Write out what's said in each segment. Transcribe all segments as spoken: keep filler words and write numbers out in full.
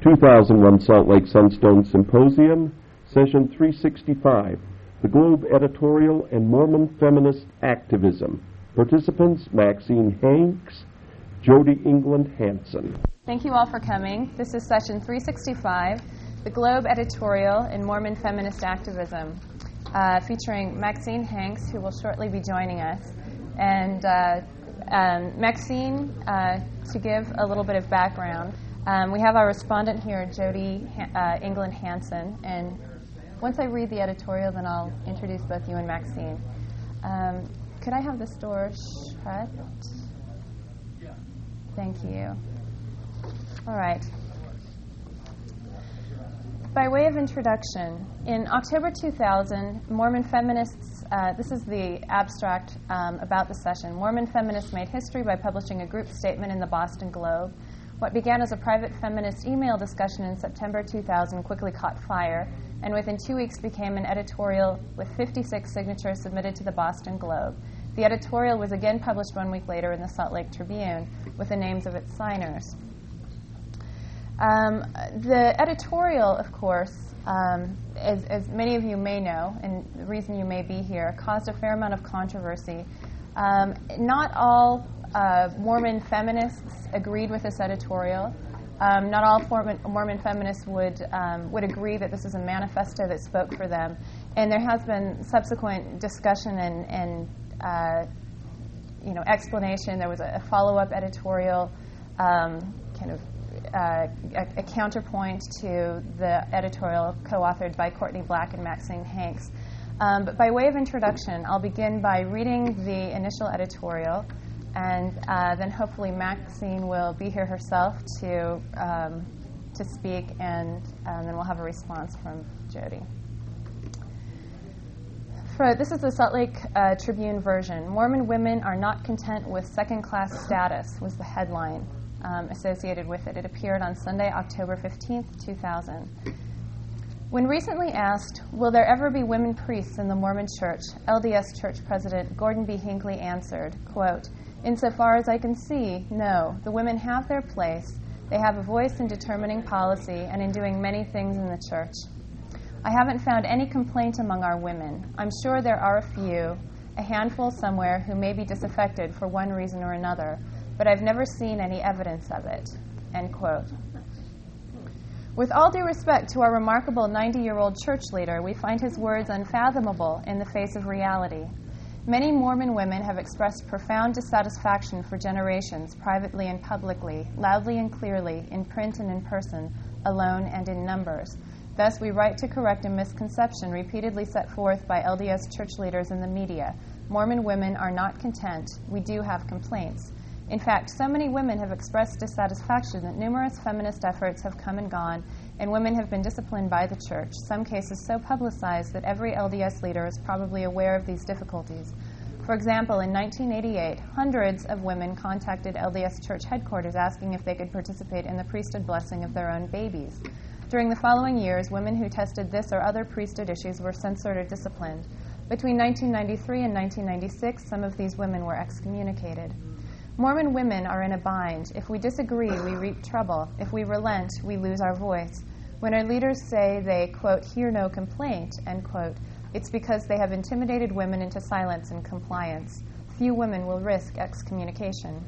two thousand one Salt Lake Sunstone Symposium, Session three sixty-five, The Globe Editorial and Mormon Feminist Activism. Participants, Maxine Hanks, Jody England Hansen. Thank you all for coming. This is Session three sixty-five, The Globe Editorial and Mormon Feminist Activism, uh, featuring Maxine Hanks, who will shortly be joining us. And uh, um, Maxine, uh, to give a little bit of background, um, we have our respondent here, Jody uh, England Hansen, and once I read the editorial, then I'll introduce both you and Maxine. Um, could I have this door shut? Thank you. All right. By way of introduction, in October two thousand, Mormon feminists, uh, this is the abstract um, about the session, Mormon feminists made history by publishing a group statement in the Boston Globe. What began as a private feminist email discussion in September two thousand quickly caught fire, and within two weeks became an editorial with fifty-six signatures submitted to the Boston Globe. The editorial was again published one week later in the Salt Lake Tribune with the names of its signers. Um, the editorial, of course, um, as, as many of you may know, and the reason you may be here, caused a fair amount of controversy. Um, not all uh, Mormon feminists agreed with this editorial. Um, not all Mormon, Mormon feminists would um, would agree that this is a manifesto that spoke for them. And there has been subsequent discussion and, and uh, you know, explanation. There was a, a follow-up editorial, um, kind of uh, a, a counterpoint to the editorial co-authored by Courtney Black and Maxine Hanks. Um, but by way of introduction, I'll begin by reading the initial editorial, and uh, then hopefully Maxine will be here herself to um, to speak, and um, then we'll have a response from Jody. For, this is the Salt Lake uh, Tribune version. Mormon women are not content with second-class status was the headline um, associated with it. It appeared on Sunday, October fifteenth, two thousand. When recently asked, will there ever be women priests in the Mormon Church, L D S Church President Gordon B. Hinckley answered, quote, insofar as I can see, no. The women have their place. They have a voice in determining policy and in doing many things in the church. I haven't found any complaint among our women. I'm sure there are a few, a handful somewhere, who may be disaffected for one reason or another, but I've never seen any evidence of it, end quote. With all due respect to our remarkable ninety-year-old church leader, we find his words unfathomable in the face of reality. Many Mormon women have expressed profound dissatisfaction for generations, privately and publicly, loudly and clearly, in print and in person, alone and in numbers. Thus, we write to correct a misconception repeatedly set forth by L D S church leaders in the media. Mormon women are not content. We do have complaints. In fact, so many women have expressed dissatisfaction that numerous feminist efforts have come and gone, and women have been disciplined by the church, some cases so publicized that every L D S leader is probably aware of these difficulties. For example, in nineteen eighty-eight, hundreds of women contacted L D S church headquarters asking if they could participate in the priesthood blessing of their own babies. During the following years, women who tested this or other priesthood issues were censored or disciplined. Between nineteen ninety-three and nineteen ninety-six, some of these women were excommunicated. Mormon women are in a bind. If we disagree, we reap trouble. If we relent, we lose our voice. When our leaders say they, quote, hear no complaint, end quote, it's because they have intimidated women into silence and compliance. Few women will risk excommunication.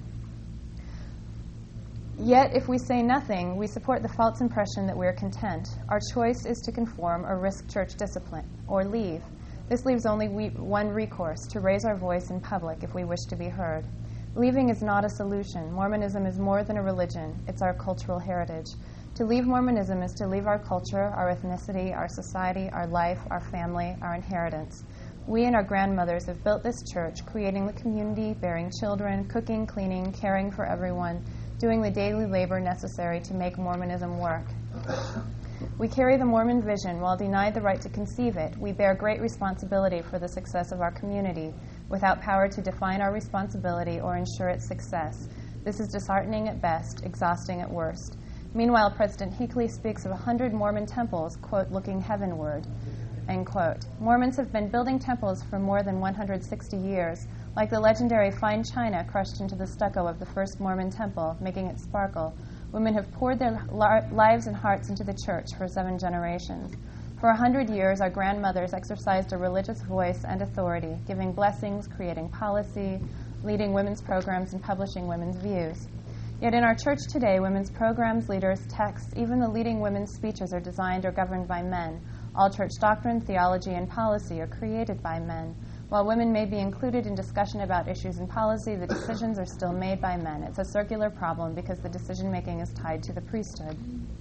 Yet, if we say nothing, we support the false impression that we are content. Our choice is to conform or risk church discipline, or leave. This leaves only we, one recourse, to raise our voice in public if we wish to be heard. Leaving is not a solution. Mormonism is more than a religion. It's our cultural heritage. To leave Mormonism is to leave our culture, our ethnicity, our society, our life, our family, our inheritance. We and our grandmothers have built this church, creating the community, bearing children, cooking, cleaning, caring for everyone, doing the daily labor necessary to make Mormonism work. We carry the Mormon vision while denied the right to conceive it. We bear great responsibility for the success of our community, without power to define our responsibility or ensure its success. This is disheartening at best, exhausting at worst. Meanwhile, President Hinckley speaks of a hundred Mormon temples, quote, looking heavenward, end quote. Mormons have been building temples for more than one hundred sixty years, like the legendary fine china crushed into the stucco of the first Mormon temple, making it sparkle, Women have poured their lar- lives and hearts into the church for seven generations. For a hundred years, our grandmothers exercised a religious voice and authority, giving blessings, creating policy, leading women's programs, and publishing women's views. Yet in our church today, women's programs, leaders, texts, even the leading women's speeches are designed or governed by men. All church doctrine, theology, and policy are created by men. While women may be included in discussion about issues and policy, the decisions are still made by men. It's a circular problem because the decision-making is tied to the priesthood.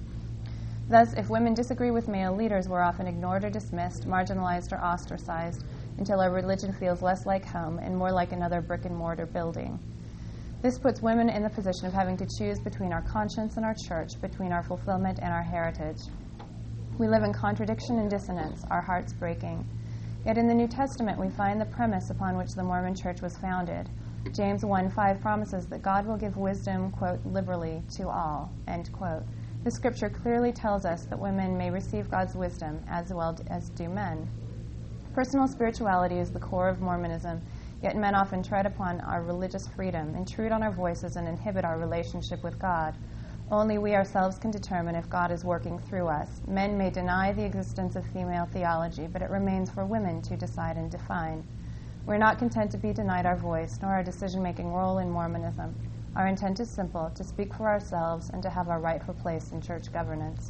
Thus, if women disagree with male leaders, we're often ignored or dismissed, marginalized or ostracized, until our religion feels less like home and more like another brick-and-mortar building. This puts women in the position of having to choose between our conscience and our church, between our fulfillment and our heritage. We live in contradiction and dissonance, our hearts breaking. Yet in the New Testament, we find the premise upon which the Mormon Church was founded. James one five promises that God will give wisdom, quote, liberally to all, end quote. This scripture clearly tells us that women may receive God's wisdom as well as do men. Personal spirituality is the core of Mormonism, yet men often tread upon our religious freedom, intrude on our voices, and inhibit our relationship with God. Only we ourselves can determine if God is working through us. Men may deny the existence of female theology, but it remains for women to decide and define. We're not content to be denied our voice, nor our decision-making role in Mormonism. Our intent is simple, to speak for ourselves and to have our rightful place in church governance.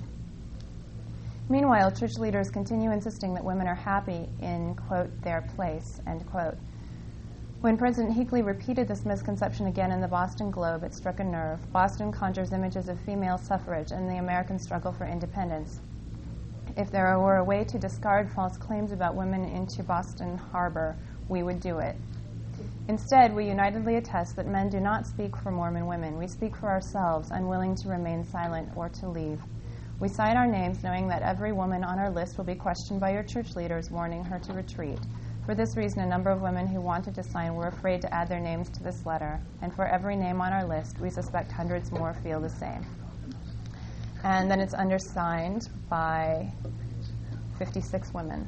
Meanwhile, church leaders continue insisting that women are happy in, quote, their place, end quote. When President Hinckley repeated this misconception again in the Boston Globe, it struck a nerve. Boston conjures images of female suffrage and the American struggle for independence. If there were a way to discard false claims about women into Boston Harbor, we would do it. Instead, we unitedly attest that men do not speak for Mormon women. We speak for ourselves, unwilling to remain silent or to leave. We sign our names knowing that every woman on our list will be questioned by your church leaders, warning her to retreat. For this reason, a number of women who wanted to sign were afraid to add their names to this letter. And for every name on our list, we suspect hundreds more feel the same. And then it's undersigned by fifty-six women.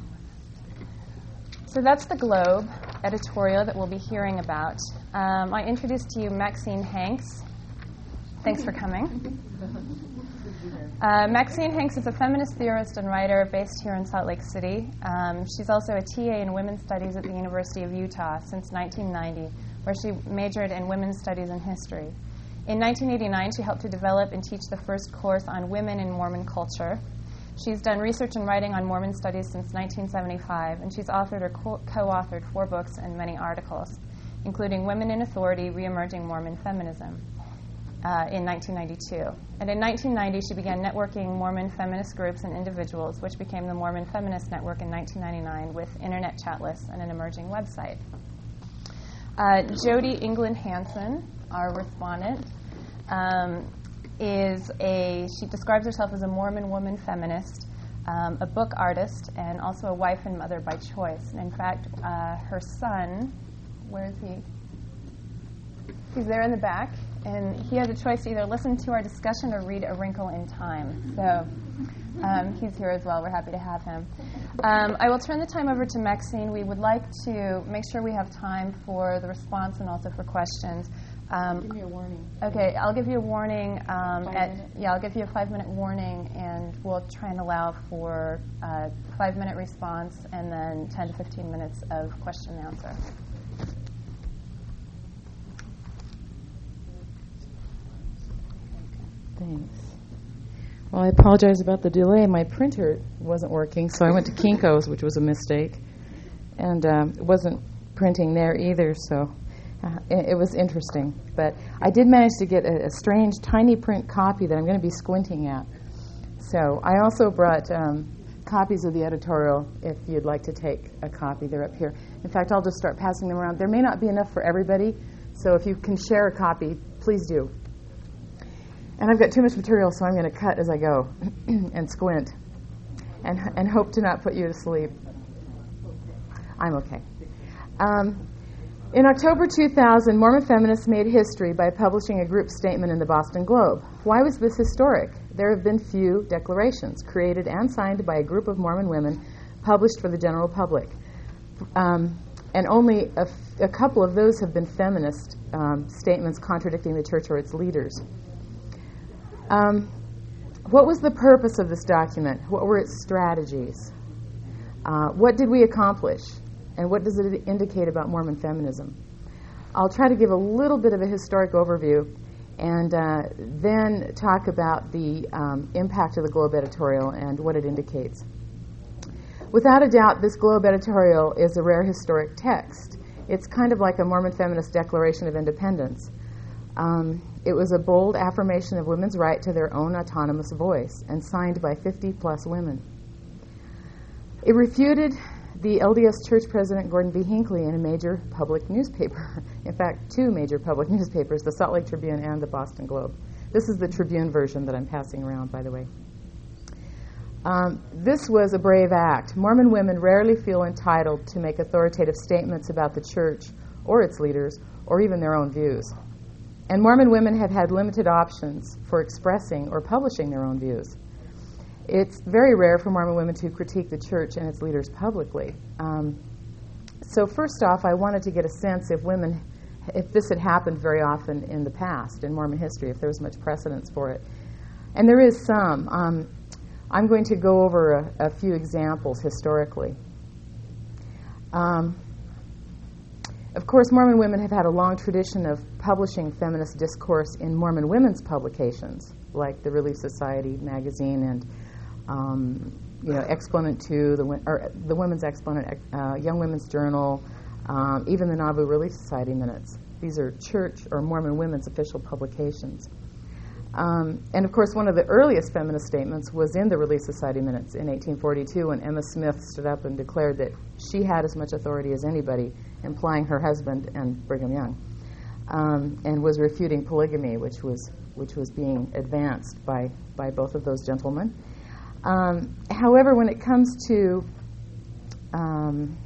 So that's the Globe editorial that we'll be hearing about. Um, I introduced to you Maxine Hanks. Thanks for coming. Uh, Maxine Hanks is a feminist theorist and writer based here in Salt Lake City. Um, she's also a T A in Women's Studies at the University of Utah since nineteen ninety, where she majored in Women's Studies and History. In nineteen eighty-nine, she helped to develop and teach the first course on women in Mormon culture. She's done research and writing on Mormon studies since nineteen seventy-five, and she's authored or co- co-authored four books and many articles, including Women in Authority, Reemerging Mormon Feminism, uh, in nineteen ninety-two. And in nineteen ninety, she began networking Mormon feminist groups and individuals, which became the Mormon Feminist Network in nineteen ninety-nine with internet chat lists and an emerging website. Uh, Jody England Hansen, our respondent, um, is a, she describes herself as a Mormon woman feminist, um, a book artist, and also a wife and mother by choice. And in fact, uh, her son, where is he? He's there in the back, and he had a choice to either listen to our discussion or read A Wrinkle in Time. So um, he's here as well. We're happy to have him. Um, I will turn the time over to Maxine. We would like to make sure we have time for the response and also for questions. Um, give me a warning. Okay, I'll give you a warning. Um, five at, minutes? yeah, I'll give you a five-minute warning, and we'll try and allow for a five-minute response and then ten to fifteen minutes of question and answer. Thanks. Well, I apologize about the delay. My printer wasn't working, so I went to Kinko's, which was a mistake, and um, it wasn't printing there either, so uh, it, it was interesting. But I did manage to get a, a strange tiny print copy that I'm going to be squinting at. So I also brought um, copies of the editorial if you'd like to take a copy. They're up here. In fact, I'll just start passing them around. There may not be enough for everybody, so if you can share a copy, please do. And I've got too much material, so I'm going to cut as I go and squint and and hope to not put you to sleep. I'm okay. Um, in October two thousand, Mormon feminists made history by publishing a group statement in the Boston Globe. Why was this historic? There have been few declarations created and signed by a group of Mormon women published for the general public. Um, and only a, f- a couple of those have been feminist um, statements contradicting the church or its leaders. Um, what was the purpose of this document? What were its strategies? Uh, what did we accomplish? And what does it indicate about Mormon feminism? I'll try to give a little bit of a historic overview and uh, then talk about the um, impact of the Globe editorial and what it indicates. Without a doubt, this Globe editorial is a rare historic text. It's kind of like a Mormon feminist declaration of independence. Um, it was a bold affirmation of women's right to their own autonomous voice and signed by fifty plus women. It refuted the L D S Church President Gordon B. Hinckley in a major public newspaper. In fact, two major public newspapers, the Salt Lake Tribune and the Boston Globe. This is the Tribune version that I'm passing around, by the way. Um, this was a brave act. Mormon women rarely feel entitled to make authoritative statements about the church or its leaders or even their own views. And Mormon women have had limited options for expressing or publishing their own views. It's very rare for Mormon women to critique the church and its leaders publicly. Um, so first off, I wanted to get a sense if women, if this had happened very often in the past, in Mormon history, if there was much precedence for it. And there is some. Um, I'm going to go over a, a few examples historically. Um, of course, Mormon women have had a long tradition of publishing feminist discourse in Mormon women's publications, like the Relief Society magazine and Um, you know, Exponent two, the, or the Women's Exponent, uh, Young Women's Journal, um, even the Nauvoo Relief Society Minutes. These are church or Mormon women's official publications. Um, and of course, one of the earliest feminist statements was in the Relief Society Minutes in eighteen forty-two when Emma Smith stood up and declared that she had as much authority as anybody, implying her husband and Brigham Young, um, and was refuting polygamy, which was which was being advanced by, by both of those gentlemen. Um, however, when it comes to um,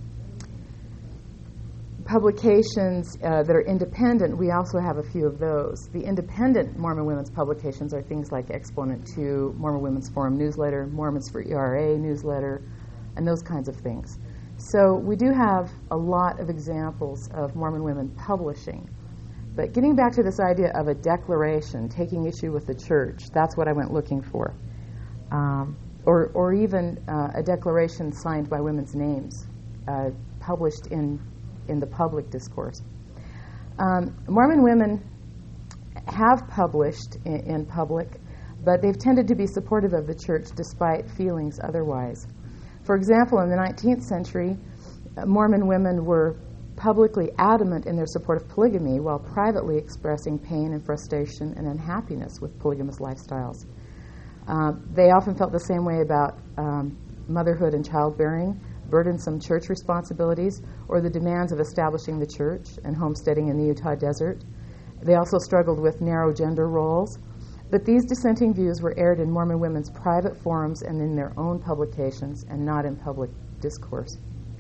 publications uh, that are independent, we also have a few of those. The independent Mormon women's publications are things like Exponent two, Mormon Women's Forum newsletter, Mormons for E R A newsletter, and those kinds of things. So we do have a lot of examples of Mormon women publishing. But getting back to this idea of a declaration, taking issue with the church, that's what I went looking for. Um, or, or even uh, a declaration signed by women's names, uh, published in, in the public discourse. Um, Mormon women have published in, in public, but they've tended to be supportive of the church despite feelings otherwise. For example, in the nineteenth century, uh, Mormon women were publicly adamant in their support of polygamy while privately expressing pain and frustration and unhappiness with polygamous lifestyles. Uh, they often felt the same way about um, motherhood and childbearing, burdensome church responsibilities, or the demands of establishing the church and homesteading in the Utah desert. They also struggled with narrow gender roles. But these dissenting views were aired in Mormon women's private forums and in their own publications and not in public discourse.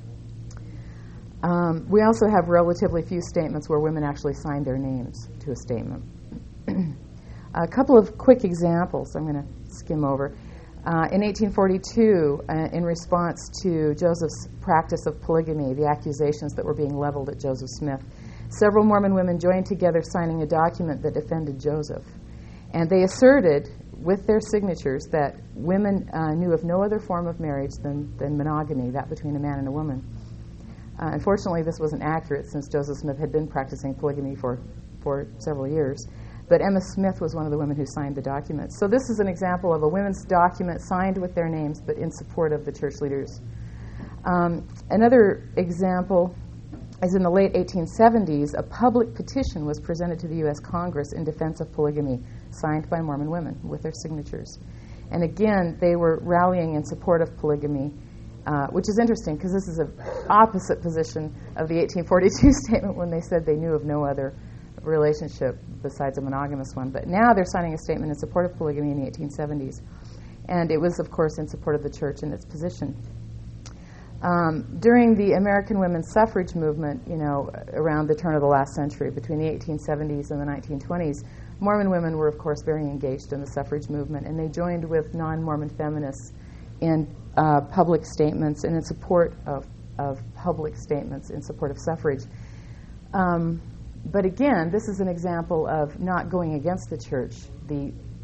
Um, we also have relatively few statements where women actually signed their names to a statement. A couple of quick examples I'm going to skim over. Uh, in eighteen forty-two, uh, in response to Joseph's practice of polygamy, the accusations that were being leveled at Joseph Smith, several Mormon women joined together signing a document that defended Joseph. And they asserted, with their signatures, that women uh, knew of no other form of marriage than, than monogamy, that between a man and a woman. Uh, unfortunately, this wasn't accurate since Joseph Smith had been practicing polygamy for, for several years. But Emma Smith was one of the women who signed the document. So this is an example of a women's document signed with their names, but in support of the church leaders. Um, another example is in the late eighteen seventies, a public petition was presented to the U S Congress in defense of polygamy, signed by Mormon women with their signatures. And again, they were rallying in support of polygamy, uh, which is interesting because this is an opposite position of the eighteen forty-two statement when they said they knew of no other relationship besides a monogamous one. But now they're signing a statement in support of polygamy in the eighteen seventies. And it was, of course, in support of the church and its position. Um, during the American women's suffrage movement, you know, around the turn of the last century, between the eighteen seventies and the nineteen twenties, Mormon women were, of course, very engaged in the suffrage movement, and they joined with non-Mormon feminists in uh, public statements and in support of, of public statements in support of suffrage. Um, But again, this is an example of not going against the church. The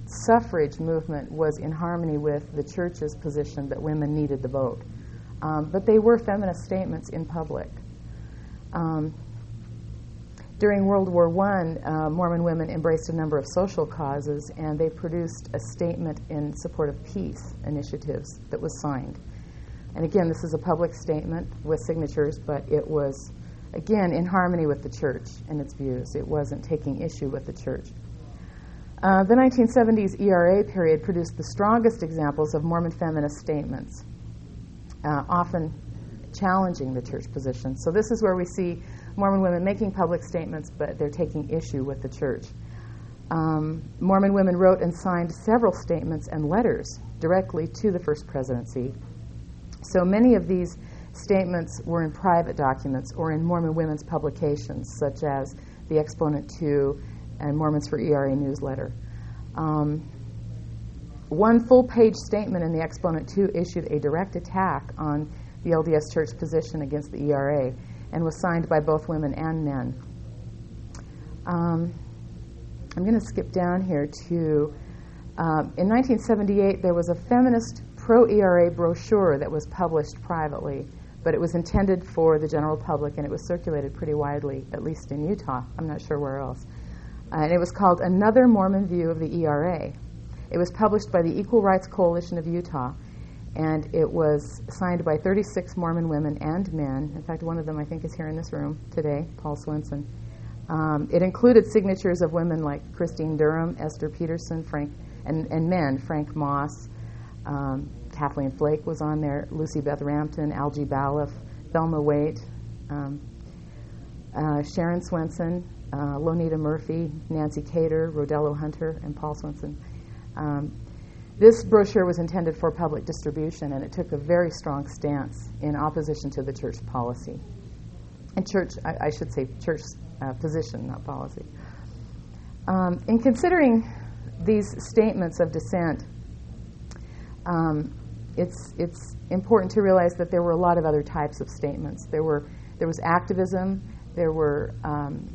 suffrage movement was in harmony with the church's position that women needed the vote. Um, but they were feminist statements in public. Um, during World War One, uh, Mormon women embraced a number of social causes, and they produced a statement in support of peace initiatives that was signed. And again, this is a public statement with signatures, but it was, again, in harmony with the church and its views. It wasn't taking issue with the church. Uh, the nineteen seventies E R A period produced the strongest examples of Mormon feminist statements, uh, often challenging the church position. So this is where we see Mormon women making public statements, but they're taking issue with the church. Um, Mormon women wrote and signed several statements and letters directly to the First Presidency. So many of these statements were in private documents or in Mormon women's publications, such as the Exponent two and Mormons for E R A newsletter. Um, one full-page statement in the Exponent two issued a direct attack on the L D S Church position against the E R A and was signed by both women and men. Um, I'm going to skip down here to, uh, in nineteen seventy-eight, there was a feminist pro-E R A brochure that was published privately, but it was intended for the general public, and it was circulated pretty widely, at least in Utah. I'm not sure where else. Uh, and it was called Another Mormon View of the E R A. It was published by the Equal Rights Coalition of Utah, and it was signed by thirty-six Mormon women and men. In fact, one of them, I think, is here in this room today, Paul Swenson. Um, it included signatures of women like Christine Durham, Esther Peterson, Frank, and, and men, Frank Moss, um, Kathleen Flake was on there, Lucy Beth Rampton, Algie Balliff, Thelma Waite, um, uh, Sharon Swenson, uh, Lonita Murphy, Nancy Cater, Rodello Hunter, and Paul Swenson. Um, This brochure was intended for public distribution, and it took a very strong stance in opposition to the church policy. And church, I, I should say church uh, position, not policy. Um, in considering these statements of dissent, um, it's it's important to realize that there were a lot of other types of statements. There were there was activism, there were um,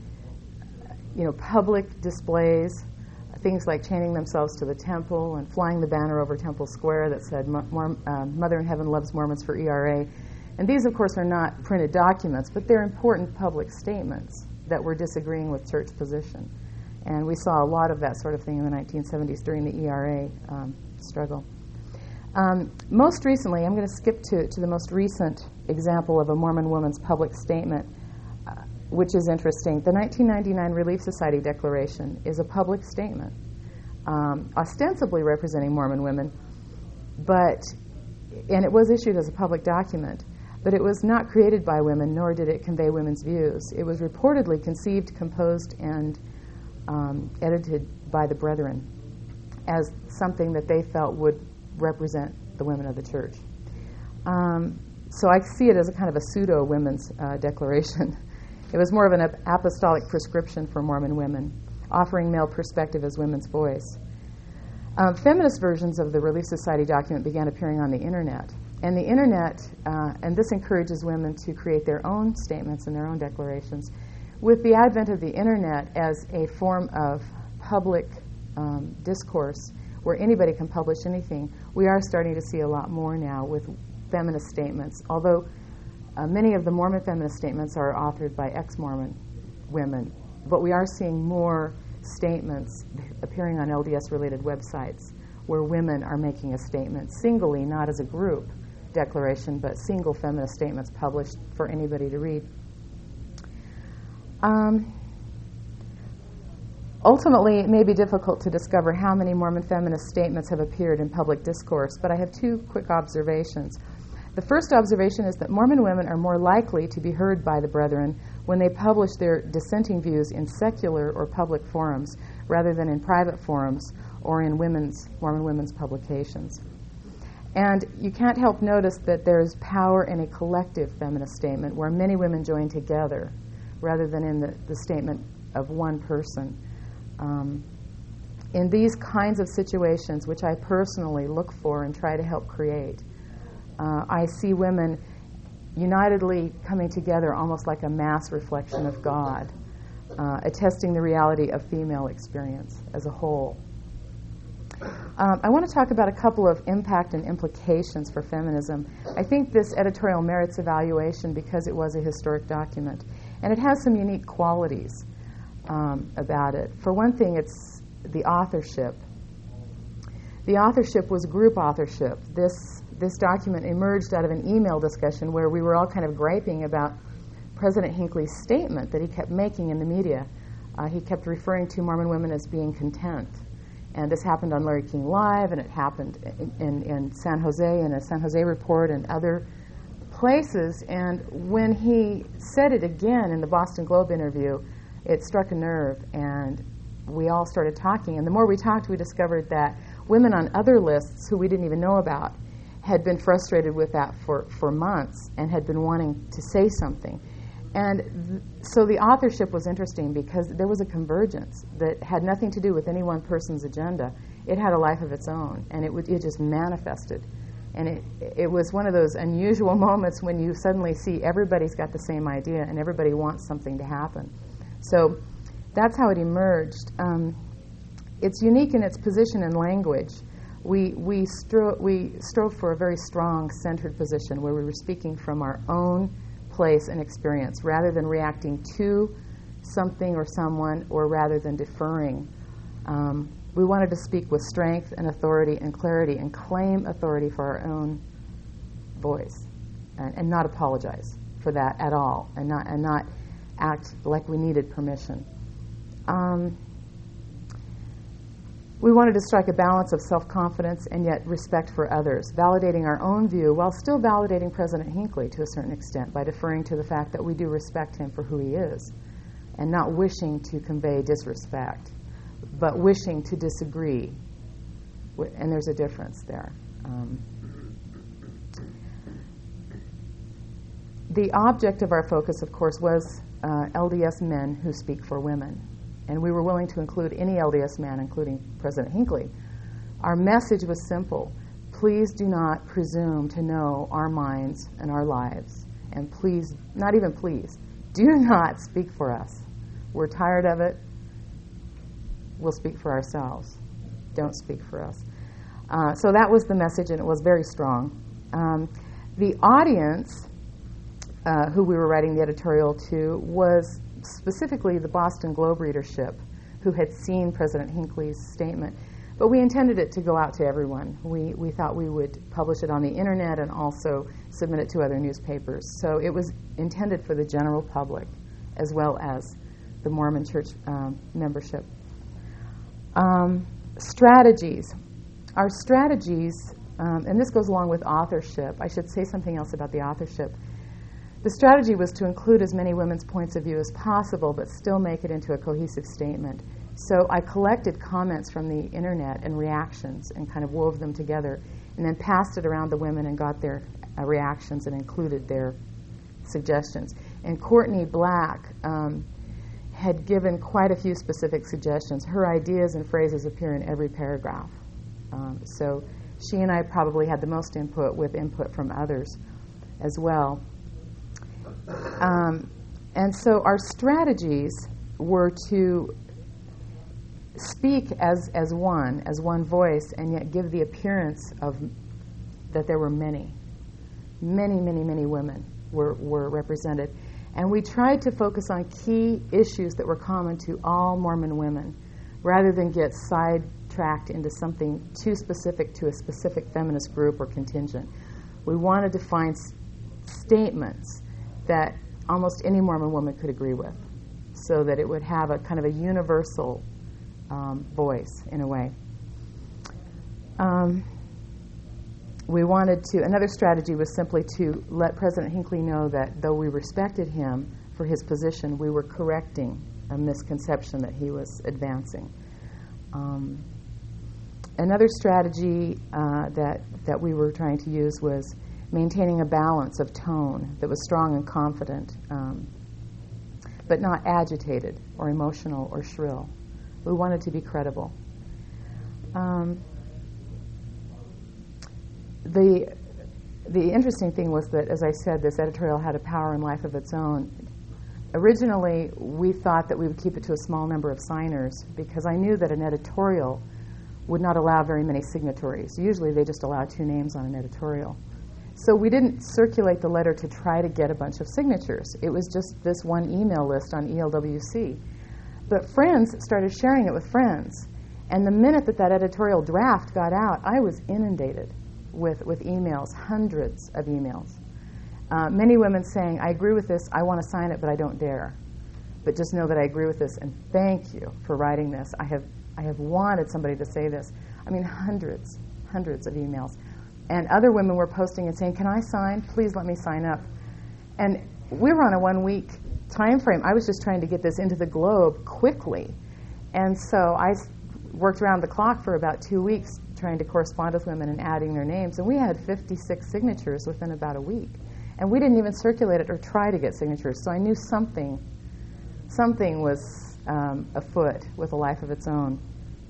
you know public displays. Things like chaining themselves to the temple and flying the banner over Temple Square that said Mor- uh, Mother in Heaven loves Mormons for E R A. And these, of course, are not printed documents, but they're important public statements that were disagreeing with church position. And we saw a lot of that sort of thing in the nineteen seventies during the E R A um, struggle. Um, most recently, I'm going to skip to, to the most recent example of a Mormon woman's public statement, uh, which is interesting. The nineteen ninety-nine Relief Society Declaration is a public statement, um, ostensibly representing Mormon women, but, and it was issued as a public document, but it was not created by women, nor did it convey women's views. It was reportedly conceived, composed, and um, edited by the Brethren as something that they felt would represent the women of the church. Um, so I see it as a kind of a pseudo-women's uh, declaration. It was more of an ap- apostolic prescription for Mormon women, offering male perspective as women's voice. Um, feminist versions of the Relief Society document began appearing on the Internet. And the Internet, uh, and this encourages women to create their own statements and their own declarations. With the advent of the Internet as a form of public um, discourse where anybody can publish anything, we are starting to see a lot more now with feminist statements, although uh, many of the Mormon feminist statements are authored by ex-Mormon women. But we are seeing more statements appearing on L D S-related websites where women are making a statement singly, not as a group declaration, but single feminist statements published for anybody to read. Um, ultimately, it may be difficult to discover how many Mormon feminist statements have appeared in public discourse, but I have two quick observations. The first observation is that Mormon women are more likely to be heard by the Brethren when they publish their dissenting views in secular or public forums rather than in private forums or in women's Mormon women's publications. And you can't help notice that there is power in a collective feminist statement where many women join together rather than in the, the statement of one person. Um, in these kinds of situations, which I personally look for and try to help create, uh, I see women unitedly coming together almost like a mass reflection of God, uh, attesting the reality of female experience as a whole. Um, I want to talk about a couple of impact and implications for feminism. I think this editorial merits evaluation because it was a historic document, and it has some unique qualities um, about it. For one thing, it's the authorship. The authorship was group authorship. This this document emerged out of an email discussion where we were all kind of griping about President Hinckley's statement that he kept making in the media. Uh, he kept referring to Mormon women as being content. And this happened on Larry King Live, and it happened in, in, in San Jose, in a San Jose report, and other places. And when he said it again in the Boston Globe interview, it struck a nerve, and we all started talking. And the more we talked, we discovered that women on other lists who we didn't even know about had been frustrated with that for, for months and had been wanting to say something. And th- so the authorship was interesting because there was a convergence that had nothing to do with any one person's agenda. It had a life of its own, and it, would, it just manifested. And it, it was one of those unusual moments when you suddenly see everybody's got the same idea and everybody wants something to happen. So that's how it emerged. Um, it's unique in its position in language. We, we, stro- we strove for a very strong, centered position where we were speaking from our own place and experience rather than reacting to something or someone, or rather than deferring. Um, we wanted to speak with strength and authority and clarity and claim authority for our own voice, and, and not apologize for that at all, and not and not act like we needed permission. Um, we wanted to strike a balance of self-confidence and yet respect for others, validating our own view while still validating President Hinckley to a certain extent by deferring to the fact that we do respect him for who he is and not wishing to convey disrespect, but wishing to disagree. And there's a difference there. Um, the object of our focus, of course, was uh, L D S men who speak for women. And we were willing to include any L D S man, including President Hinckley. Our message was simple. Please do not presume to know our minds and our lives. And please, not even please, do not speak for us. We're tired of it. We'll speak for ourselves. Don't speak for us. Uh, so that was the message, and it was very strong. Um, the audience uh, who we were writing the editorial to was specifically the Boston Globe readership, who had seen President Hinckley's statement. But we intended it to go out to everyone. We, we thought we would publish it on the internet and also submit it to other newspapers. So it was intended for the general public as well as the Mormon Church um, membership. Um, strategies. Our strategies, um, and this goes along with authorship. I should say something else about the authorship. The strategy was to include as many women's points of view as possible, but still make it into a cohesive statement. So I collected comments from the internet and reactions and kind of wove them together, and then passed it around the women and got their uh, reactions and included their suggestions. And Courtney Black um, had given quite a few specific suggestions. Her ideas and phrases appear in every paragraph. Um, so she and I probably had the most input, with input from others as well. Um, and so our strategies were to speak as, as one, as one voice, and yet give the appearance of that there were many, many, many, many women were, were represented. And we tried to focus on key issues that were common to all Mormon women, rather than get sidetracked into something too specific to a specific feminist group or contingent. We wanted to find s- statements that almost any Mormon woman could agree with, so that it would have a kind of a universal um, voice in a way. Um, we wanted to, another strategy was simply to let President Hinckley know that though we respected him for his position, we were correcting a misconception that he was advancing. Um, another strategy uh, that, that we were trying to use was maintaining a balance of tone that was strong and confident, um, but not agitated or emotional or shrill. We wanted to be credible. Um, the the interesting thing was that, as I said, this editorial had a power and life of its own. Originally, we thought that we would keep it to a small number of signers, because I knew that an editorial would not allow very many signatories. Usually they just allow two names on an editorial. So we didn't circulate the letter to try to get a bunch of signatures. It was just this one email list on E L W C. But friends started sharing it with friends. And the minute that that editorial draft got out, I was inundated with, with emails, hundreds of emails. Uh, many women saying, I agree with this, I want to sign it, but I don't dare. But just know that I agree with this, and thank you for writing this. I have, I have wanted somebody to say this. I mean, hundreds, hundreds of emails. And other women were posting and saying, can I sign? Please let me sign up. And we were on a one-week time frame. I was just trying to get this into the Globe quickly. And so I worked around the clock for about two weeks trying to correspond with women and adding their names. And we had fifty-six signatures within about a week. And we didn't even circulate it or try to get signatures. So I knew something, something was um, afoot with a life of its own.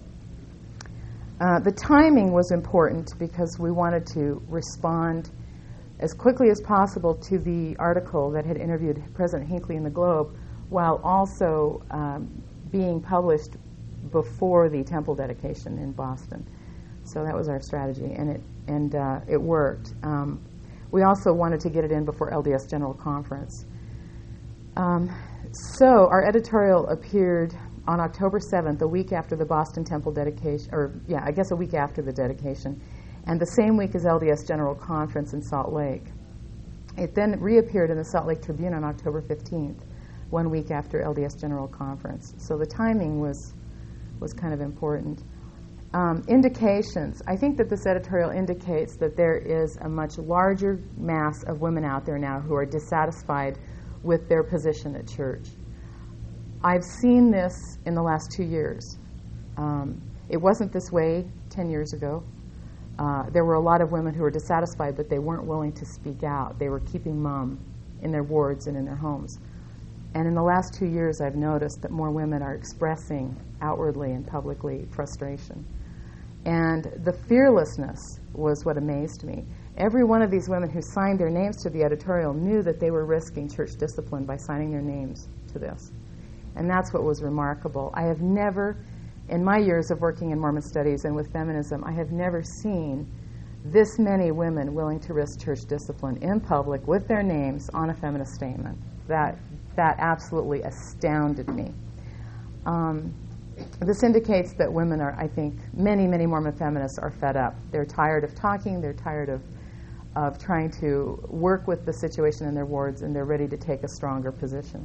Uh, the timing was important because we wanted to respond as quickly as possible to the article that had interviewed President Hinckley in the Globe, while also um, being published before the temple dedication in Boston. So that was our strategy, and it and uh, it worked. Um, we also wanted to get it in before L D S General Conference. Um, so our editorial appeared on October seventh, a week after the Boston Temple dedication, or yeah, I guess a week after the dedication, and the same week as L D S General Conference in Salt Lake. It then reappeared in the Salt Lake Tribune on October fifteenth, one week after L D S General Conference. So the timing was was kind of important. Um, indications. I think that this editorial indicates that there is a much larger mass of women out there now who are dissatisfied with their position at church. I've seen this in the last two years. Um, it wasn't this way ten years ago. Uh, there were a lot of women who were dissatisfied, but they weren't willing to speak out. They were keeping mum in their wards and in their homes. And in the last two years, I've noticed that more women are expressing outwardly and publicly frustration. And the fearlessness was what amazed me. Every one of these women who signed their names to the editorial knew that they were risking church discipline by signing their names to this. And that's what was remarkable. I have never, in my years of working in Mormon studies and with feminism, I have never seen this many women willing to risk church discipline in public with their names on a feminist statement. That that absolutely astounded me. Um, this indicates that women are, I think, many, many Mormon feminists are fed up. They're tired of talking, they're tired of, of trying to work with the situation in their wards, and they're ready to take a stronger position.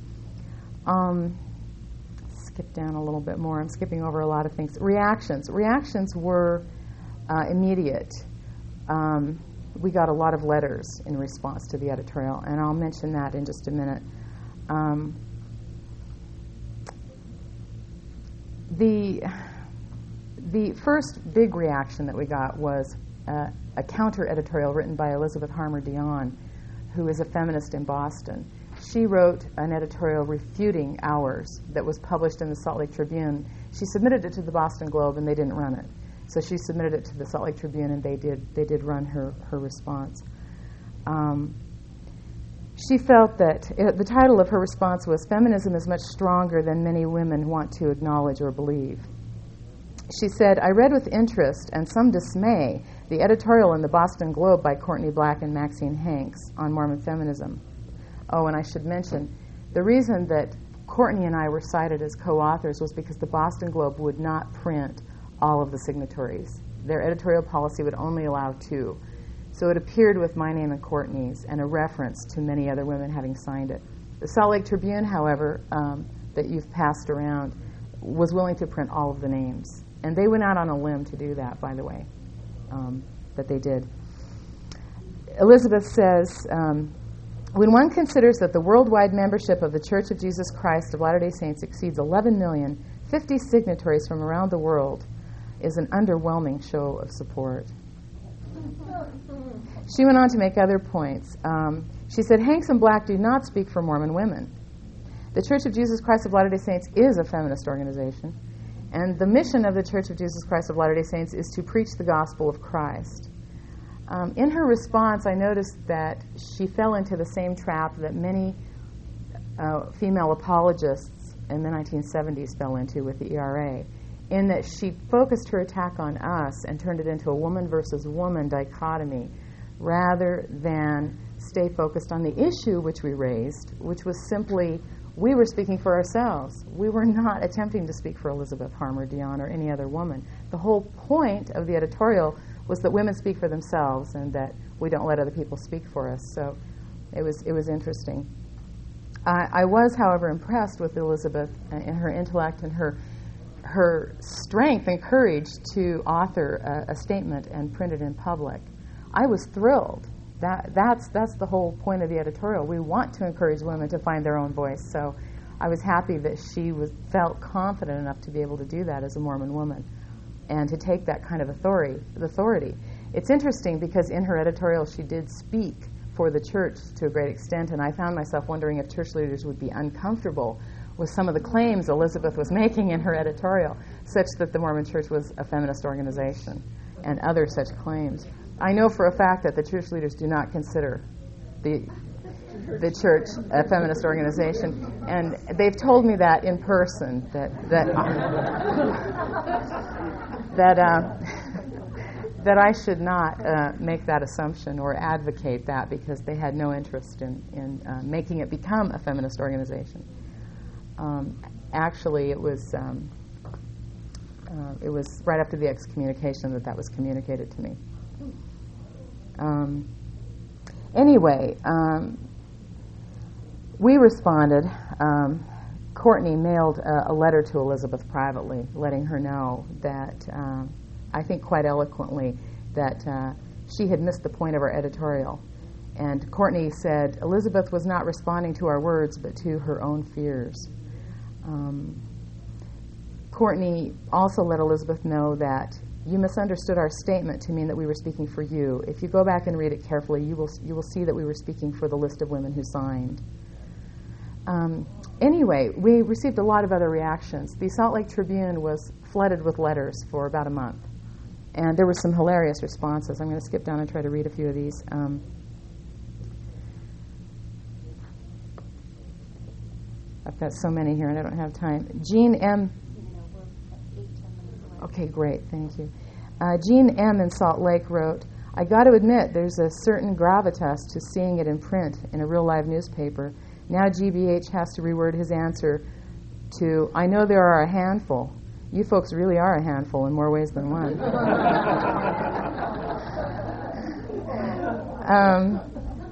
Um, skip down a little bit more. I'm skipping over a lot of things. Reactions. Reactions were uh, immediate. Um, we got a lot of letters in response to the editorial, and I'll mention that in just a minute. Um, the the first big reaction that we got was uh, a counter editorial written by Elizabeth Harmer Dion, who is a feminist in Boston. She wrote an editorial refuting ours that was published in the Salt Lake Tribune. She submitted it to the Boston Globe, and they didn't run it. So she submitted it to the Salt Lake Tribune, and they did they did run her her response. Um, she felt that it, the title of her response was "Feminism is much stronger than many women want to acknowledge or believe." She said, "I read with interest and some dismay the editorial in the Boston Globe by Courtney Black and Maxine Hanks on Mormon feminism." Oh, and I should mention, the reason that Courtney and I were cited as co-authors was because the Boston Globe would not print all of the signatories. Their editorial policy would only allow two. So it appeared with my name and Courtney's and a reference to many other women having signed it. The Salt Lake Tribune, however, um, that you've passed around, was willing to print all of the names. And they went out on a limb to do that, by the way, um, that they did. Elizabeth says, um, when one considers that the worldwide membership of the Church of Jesus Christ of Latter-day Saints exceeds eleven million, fifty signatories from around the world is an underwhelming show of support. She went on to make other points. Um, she said, Hanks and Black do not speak for Mormon women. The Church of Jesus Christ of Latter-day Saints is a feminist organization, and the mission of the Church of Jesus Christ of Latter-day Saints is to preach the gospel of Christ. Um, in her response, I noticed that she fell into the same trap that many uh, female apologists in the nineteen seventies fell into with the E R A, in that she focused her attack on us and turned it into a woman versus woman dichotomy rather than stay focused on the issue which we raised, which was simply we were speaking for ourselves. We were not attempting to speak for Elizabeth Harmer Dion or any other woman. The whole point of the editorial was that women speak for themselves and that we don't let other people speak for us. So it was it was interesting. I, I was, however, impressed with Elizabeth and her intellect and her her strength and courage to author a, a statement and print it in public. I was thrilled. That that's that's the whole point of the editorial. We want to encourage women to find their own voice. So I was happy that she was felt confident enough to be able to do that as a Mormon woman and to take that kind of authority. authority. It's interesting because in her editorial she did speak for the church to a great extent, and I found myself wondering if church leaders would be uncomfortable with some of the claims Elizabeth was making in her editorial, such that the Mormon Church was a feminist organization and other such claims. I know for a fact that the church leaders do not consider the the church a feminist organization, and they've told me that in person, that that that uh, that I should not uh, make that assumption or advocate that, because they had no interest in in uh, making it become a feminist organization. Um, actually, it was um, uh, it was right after the excommunication that that was communicated to me. Um, anyway, um, we responded. Um, Courtney mailed a, a letter to Elizabeth privately, letting her know that, uh, I think quite eloquently, that uh, she had missed the point of our editorial. And Courtney said, Elizabeth was not responding to our words, but to her own fears. Um, Courtney also let Elizabeth know that you misunderstood our statement to mean that we were speaking for you. If you go back and read it carefully, you will you will see that we were speaking for the list of women who signed. Um, anyway, we received a lot of other reactions. The Salt Lake Tribune was flooded with letters for about a month, and there were some hilarious responses. I'm going to skip down and try to read a few of these. Um, I've got so many here, and I don't have time. Jean M. Okay, great, thank you. Uh, Jean M. in Salt Lake wrote, I got to admit there's a certain gravitas to seeing it in print in a real live newspaper. Now G B H has to reword his answer to, I know there are a handful. You folks really are a handful in more ways than one. um,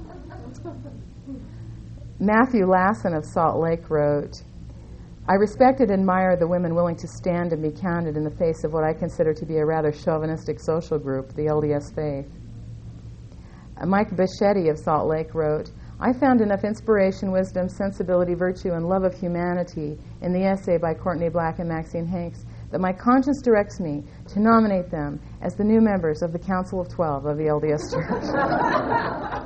Matthew Lassen of Salt Lake wrote, I respect and admire the women willing to stand and be counted in the face of what I consider to be a rather chauvinistic social group, the L D S faith. Uh, Mike Bichetti of Salt Lake wrote, I found enough inspiration, wisdom, sensibility, virtue, and love of humanity in the essay by Courtney Black and Maxine Hanks that my conscience directs me to nominate them as the new members of the Council of Twelve of the L D S Church.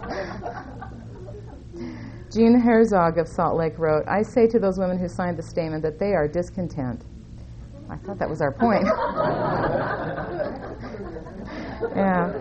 Jean Herzog of Salt Lake wrote, I say to those women who signed the statement that they are discontent. I thought that was our point. Yeah.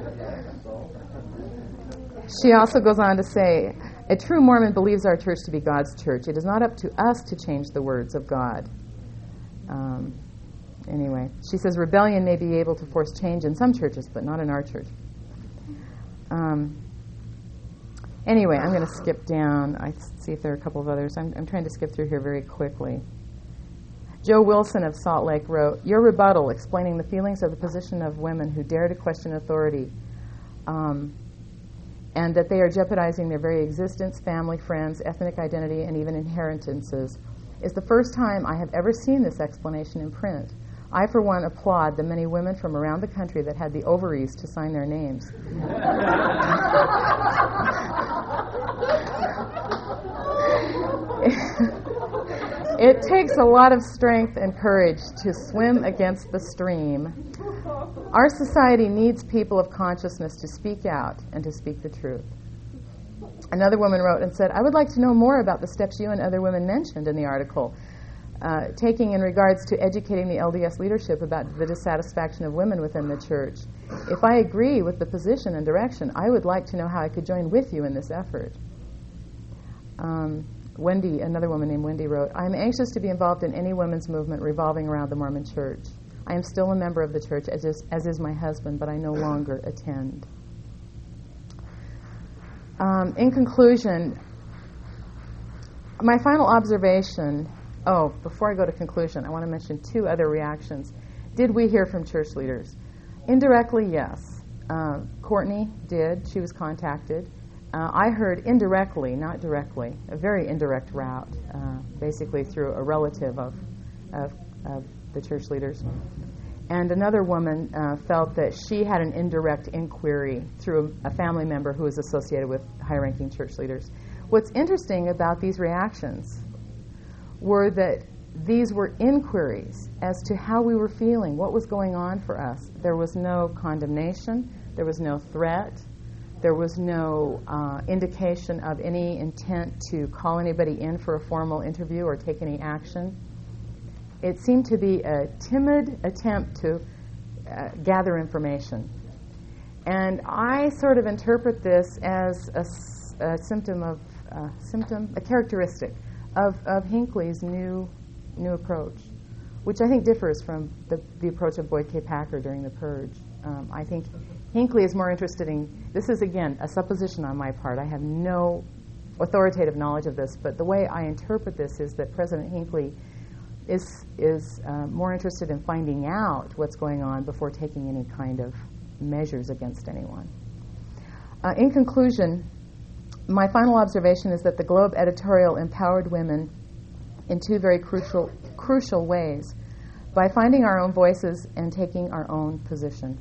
She also goes on to say, a true Mormon believes our church to be God's church. It is not up to us to change the words of God. Um, anyway, she says rebellion may be able to force change in some churches, but not in our church. Um, Anyway, I'm going to skip down. I see if there are a couple of others. I'm, I'm trying to skip through here very quickly. Joe Wilson of Salt Lake wrote, your rebuttal explaining the feelings of the position of women who dare to question authority um, and that they are jeopardizing their very existence, family, friends, ethnic identity, and even inheritances is the first time I have ever seen this explanation in print. I, for one, applaud the many women from around the country that had the ovaries to sign their names. It takes a lot of strength and courage to swim against the stream. Our society needs people of consciousness to speak out and to speak the truth. Another woman wrote and said, I would like to know more about the steps you and other women mentioned in the article, uh, taking in regards to educating the L D S leadership about the dissatisfaction of women within the church. If I agree with the position and direction, I would like to know how I could join with you in this effort. Um, Wendy, another woman named Wendy, wrote, "I am anxious to be involved in any women's movement revolving around the Mormon Church. I am still a member of the church, as is, as is my husband, but I no longer attend." Um, in conclusion, my final observation, oh, before I go to conclusion, I want to mention two other reactions. Did we hear from church leaders? Indirectly, yes. Uh, Courtney did. She was contacted. Uh, I heard indirectly, not directly, a very indirect route, uh, basically through a relative of, of, of the church leaders. And another woman uh, felt that she had an indirect inquiry through a, a family member who was associated with high-ranking church leaders. What's interesting about these reactions were that these were inquiries as to how we were feeling, what was going on for us. There was no condemnation, there was no threat, there was no uh, indication of any intent to call anybody in for a formal interview or take any action. It seemed to be a timid attempt to uh, gather information. And I sort of interpret this as a, s- a symptom of, uh, symptom, a characteristic of, of Hinckley's new new approach, which I think differs from the, the approach of Boyd K. Packer during the Purge. Um, I think Hinckley is more interested in, this is again a supposition on my part, I have no authoritative knowledge of this, but the way I interpret this is that President Hinckley is, is uh, more interested in finding out what's going on before taking any kind of measures against anyone. Uh, in conclusion, my final observation is that the Globe editorial empowered women in two very crucial crucial ways, by finding our own voices and taking our own position.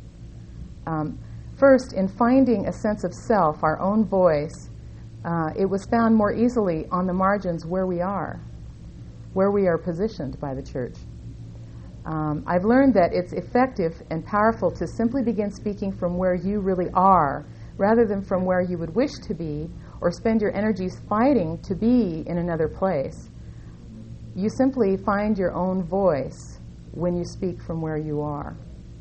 Um, first, in finding a sense of self, our own voice, uh, it was found more easily on the margins where we are, where we are positioned by the church. Um, I've learned that it's effective and powerful to simply begin speaking from where you really are, rather than from where you would wish to be, or spend your energies fighting to be in another place. You simply find your own voice when you speak from where you are.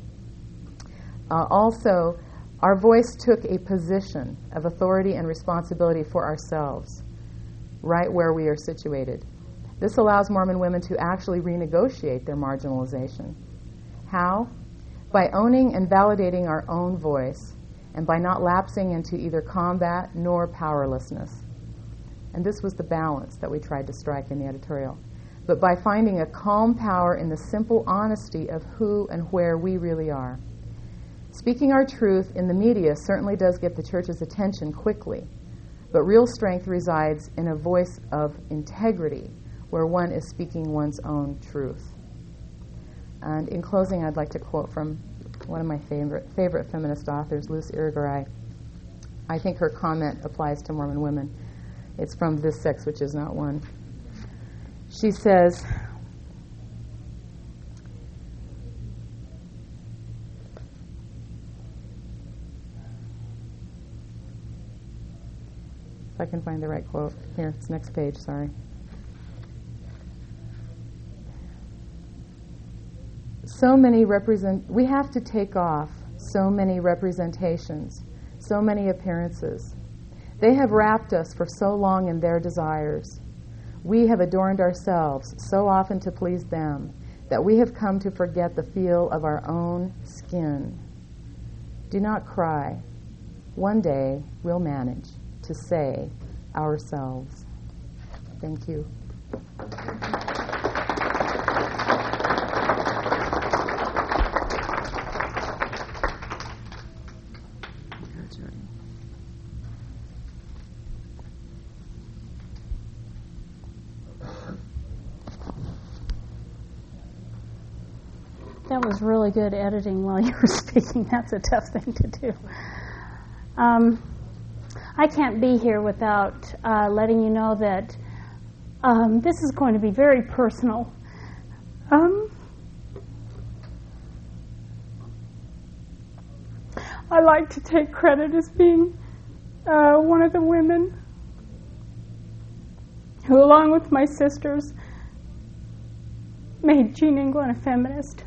Uh, also, our voice took a position of authority and responsibility for ourselves, right where we are situated. This allows Mormon women to actually renegotiate their marginalization. How? By owning and validating our own voice, and by not lapsing into either combat nor powerlessness. And this was the balance that we tried to strike in the editorial. But by finding a calm power in the simple honesty of who and where we really are. Speaking our truth in the media certainly does get the church's attention quickly, but real strength resides in a voice of integrity, where one is speaking one's own truth. And in closing, I'd like to quote from one of my favorite favorite feminist authors, Luce Irigaray. I think her comment applies to Mormon women. It's from This Sex Which Is Not One. She says, if I can find the right quote. Here, it's next page, sorry. So many represent, we have to take off so many representations, so many appearances. They have wrapped us for so long in their desires. We have adorned ourselves so often to please them that we have come to forget the feel of our own skin. Do not cry. One day we'll manage to say ourselves. Thank you. That was really good editing while you were speaking. That's a tough thing to do. Um, I can't be here without uh, letting you know that um, this is going to be very personal. Um, I like to take credit as being uh, one of the women who, along with my sisters, made Jean England a feminist.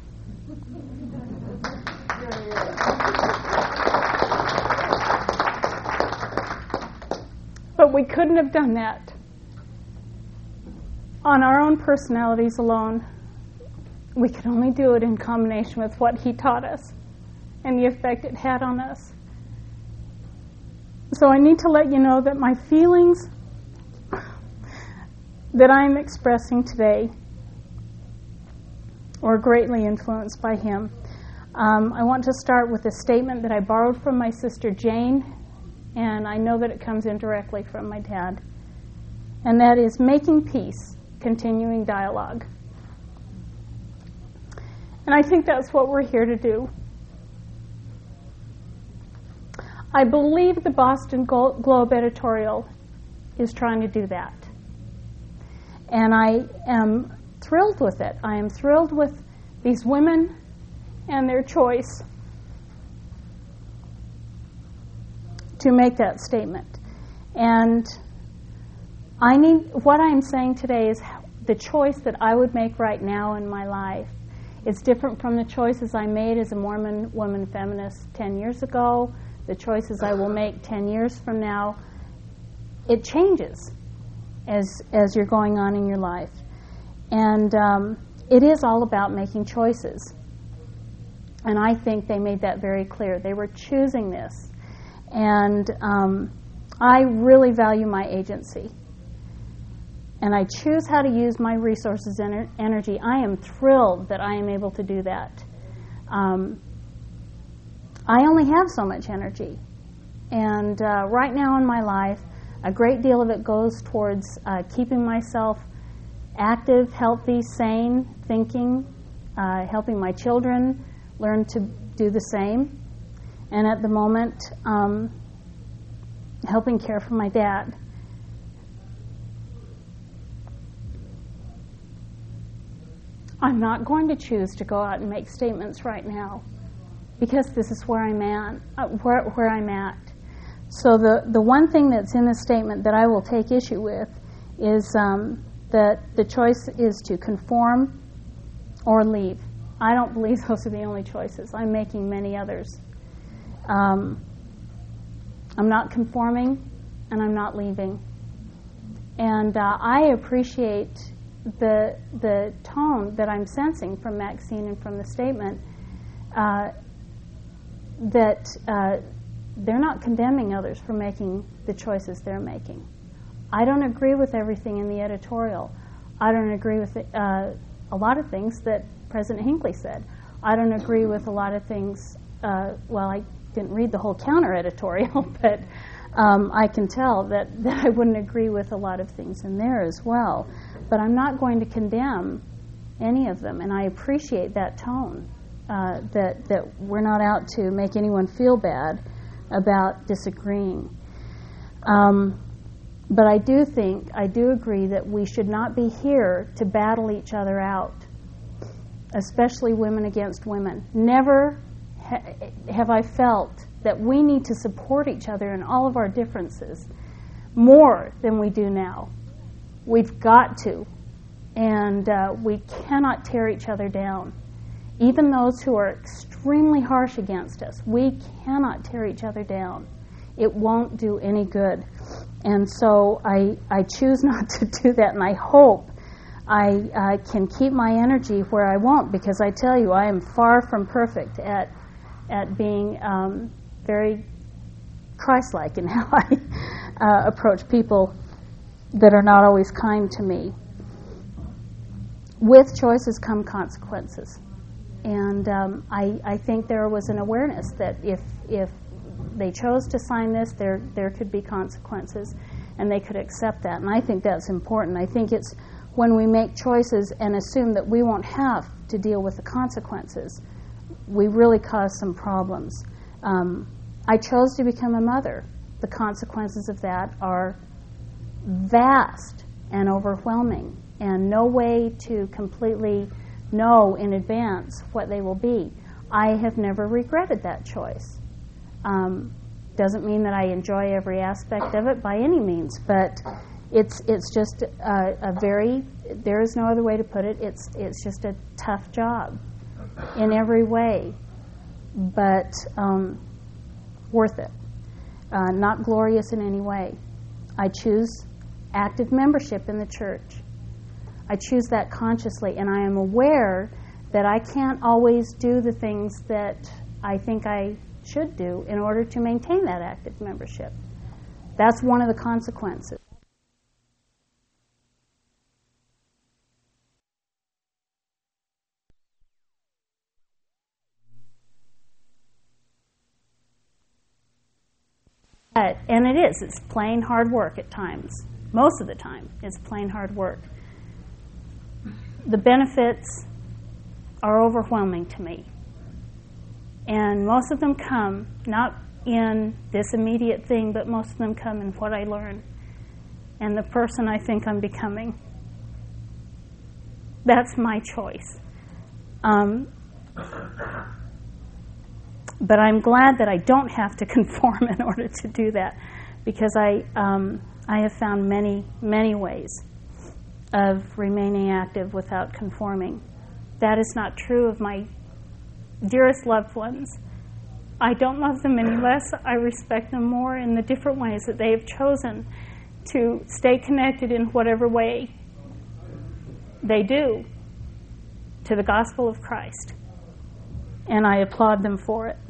But we couldn't have done that on our own personalities alone. We could only do it in combination with what he taught us and the effect it had on us. So I need to let you know that my feelings that I'm expressing today were greatly influenced by him. Um, I want to start with a statement that I borrowed from my sister Jane, and I know that it comes indirectly from my dad. And that is making peace, continuing dialogue. And I think that's what we're here to do. I believe the Boston Globe editorial is trying to do that. And I am thrilled with it. I am thrilled with these women and their choice to make that statement. And I need, what I'm saying today is the choice that I would make right now in my life. It's different from the choices I made as a Mormon woman feminist ten years ago, the choices I will make ten years from now. It changes as as you're going on in your life. And um, it is all about making choices. And I think they made that very clear. They were choosing this. And um, I really value my agency. And I choose how to use my resources and ener- energy. I am thrilled that I am able to do that. Um, I only have so much energy. And uh, right now in my life, a great deal of it goes towards uh, keeping myself active, healthy, sane, thinking, uh, helping my children learn to do the same. And at the moment, um, helping care for my dad. I'm not going to choose to go out and make statements right now because this is where I'm at. Uh, where, where I'm at. So the, the one thing that's in the statement that I will take issue with is um, that the choice is to conform or leave. I don't believe those are the only choices. I'm making many others. Um, I'm not conforming and I'm not leaving. And uh, I appreciate the the tone that I'm sensing from Maxine and from the statement uh, that uh, they're not condemning others for making the choices they're making. I don't agree with everything in the editorial. I don't agree with uh, a lot of things that President Hinckley said. I don't agree with a lot of things, uh, well, I didn't read the whole counter editorial, but um, I can tell that, that I wouldn't agree with a lot of things in there as well. But I'm not going to condemn any of them, and I appreciate that tone, uh, that, that we're not out to make anyone feel bad about disagreeing. Um, but I do think, I do agree that we should not be here to battle each other out, especially women against women. Never ha- have I felt that we need to support each other in all of our differences more than we do now. We've got to, and uh, we cannot tear each other down. Even those who are extremely harsh against us, we cannot tear each other down. It won't do any good. And so I, I choose not to do that, and I hope I uh, can keep my energy where I won't, because I tell you, I am far from perfect at at being um, very Christ-like in how I uh, approach people that are not always kind to me. With choices come consequences. And um, I, I think there was an awareness that if if they chose to sign this, there there could be consequences, and they could accept that. And I think that's important. I think it's when we make choices and assume that we won't have to deal with the consequences, we really cause some problems. Um, I chose to become a mother. The consequences of that are vast and overwhelming, and no way to completely know in advance what they will be. I have never regretted that choice. Um, doesn't mean that I enjoy every aspect of it by any means, but it's it's just a, a very, there is no other way to put it, it's it's just a tough job in every way, but um, worth it. Uh, not glorious in any way. I choose active membership in the church. I choose that consciously, and I am aware that I can't always do the things that I think I should do in order to maintain that active membership. That's one of the consequences. But, and it is, it's plain hard work at times. Most of the time, it's plain hard work. The benefits are overwhelming to me. And most of them come not in this immediate thing, but most of them come in what I learn and the person I think I'm becoming. That's my choice. Um, but I'm glad that I don't have to conform in order to do that, because I, um, I have found many, many ways of remaining active without conforming. That is not true of my dearest loved ones. I don't love them any less. I respect them more in the different ways that they have chosen to stay connected in whatever way they do to the gospel of Christ. And I applaud them for it.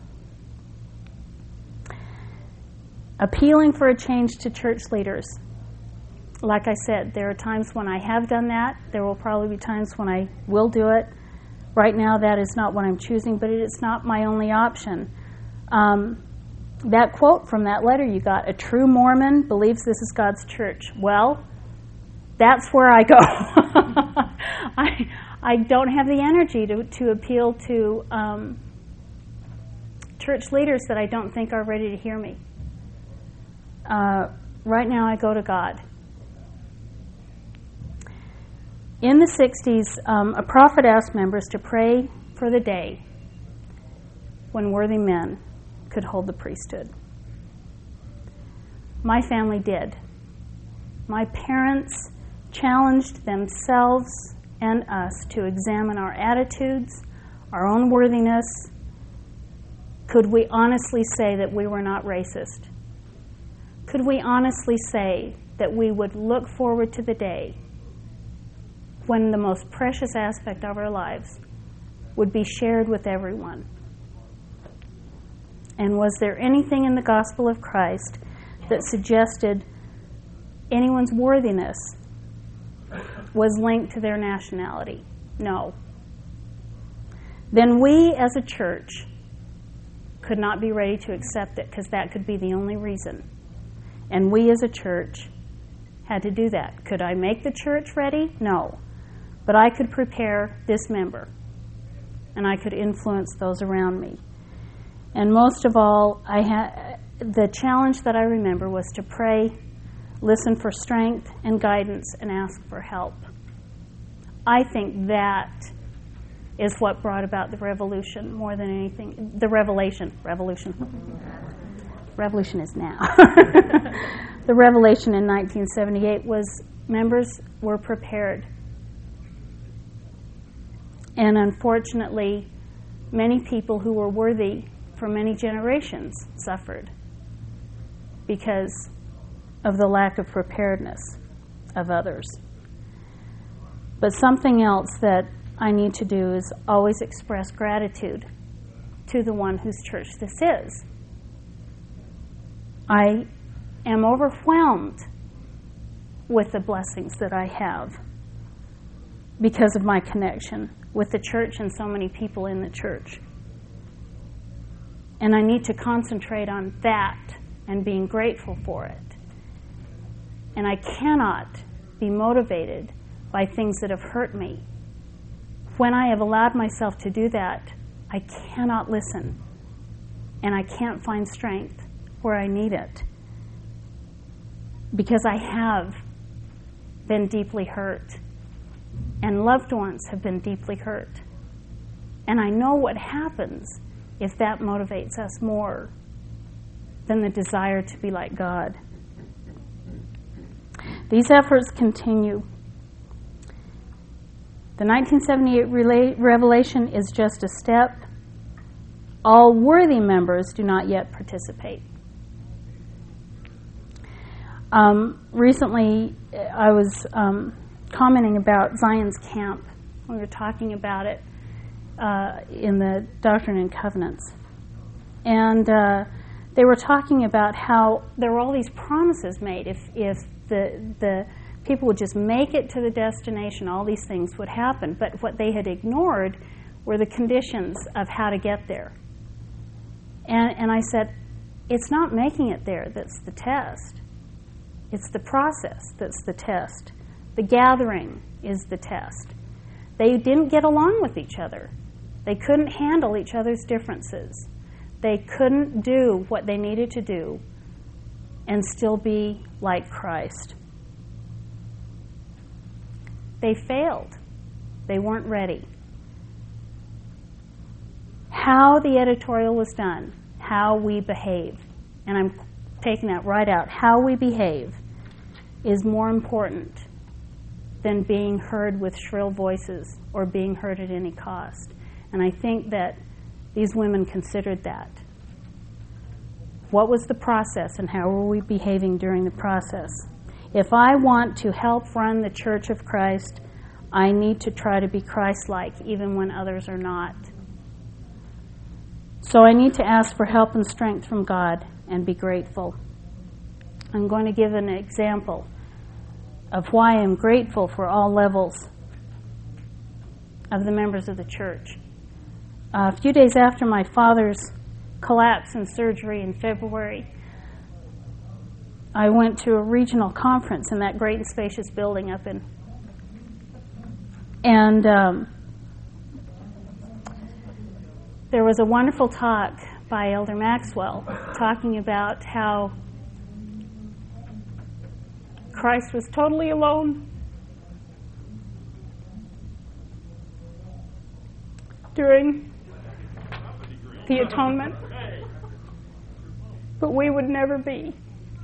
Appealing for a change to church leaders. Like I said, there are times when I have done that. There will probably be times when I will do it. Right now, that is not what I'm choosing, but it is not my only option. Um, that quote from that letter you got, a true Mormon believes this is God's church. Well, that's where I go. I, I don't have the energy to, to appeal to um, church leaders that I don't think are ready to hear me. Uh, right now, I go to God. In the sixties, um, a prophet asked members to pray for the day when worthy men could hold the priesthood. My family did. My parents challenged themselves and us to examine our attitudes, our own worthiness. Could we honestly say that we were not racist? Could we honestly say that we would look forward to the day when the most precious aspect of our lives would be shared with everyone? And was there anything in the gospel of Christ that suggested anyone's worthiness was linked to their nationality? No. Then we as a church could not be ready to accept it, because that could be the only reason. And we as a church had to do that. Could I make the church ready? No. But I could prepare this member, and I could influence those around me. And most of all, I ha- the challenge that I remember was to pray, listen for strength and guidance, and ask for help. I think that is what brought about the revolution more than anything. The revelation. Revolution. Revolution is now. The revelation in nineteen seventy-eight was members were prepared. And unfortunately, many people who were worthy for many generations suffered because of the lack of preparedness of others. But something else that I need to do is always express gratitude to the one whose church this is. I am overwhelmed with the blessings that I have because of my connection with the church and so many people in the church. And I need to concentrate on that and being grateful for it. And I cannot be motivated by things that have hurt me. When I have allowed myself to do that, I cannot listen. And I can't find strength where I need it. Because I have been deeply hurt. And loved ones have been deeply hurt. And I know what happens if that motivates us more than the desire to be like God. These efforts continue. The nineteen seventy-eight rela- revelation is just a step. All worthy members do not yet participate. Um, recently, I was um, commenting about Zion's Camp. We were talking about it uh, in the Doctrine and Covenants. And uh, they were talking about how there were all these promises made. If, if the, the people would just make it to the destination, all these things would happen. But what they had ignored were the conditions of how to get there. And, and I said, it's not making it there that's the test. It's the process that's the test. The gathering is the test. They didn't get along with each other. They couldn't handle each other's differences. They couldn't do what they needed to do and still be like Christ. They failed. They weren't ready. How the editorial was done, how we behave, and I'm taking that right out, how we behave is more important than being heard with shrill voices or being heard at any cost. And I think that these women considered that. What was the process and how were we behaving during the process? If I want to help run the Church of Christ, I need to try to be Christ-like even when others are not. So I need to ask for help and strength from God and be grateful. I'm going to give an example of why I'm grateful for all levels of the members of the church. Uh, a few days after my father's collapse and surgery in February, I went to a regional conference in that great and spacious building up in, and um, there was a wonderful talk by Elder Maxwell talking about how Christ was totally alone during the atonement, but we would never be.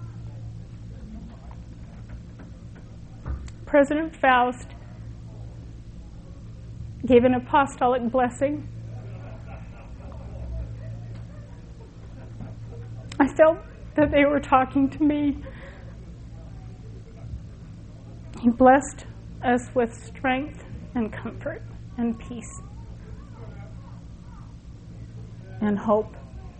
President Faust gave an apostolic blessing. I felt that they were talking to me. He blessed us with strength and comfort and peace and hope.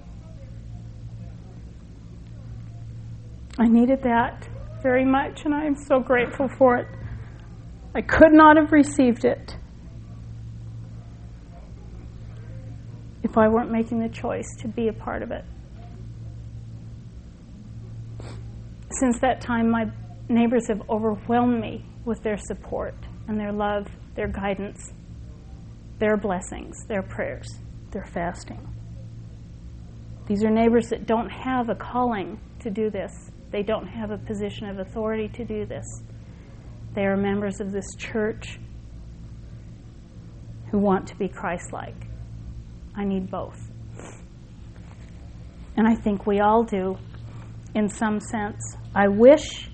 I needed that very much, and I am so grateful for it. I could not have received it if I weren't making the choice to be a part of it. Since that time, my neighbors have overwhelmed me with their support and their love, their guidance, their blessings, their prayers, their fasting. These are neighbors that don't have a calling to do this. They don't have a position of authority to do this. They are members of this church who want to be Christ-like. I need both. And I think we all do in some sense. I wish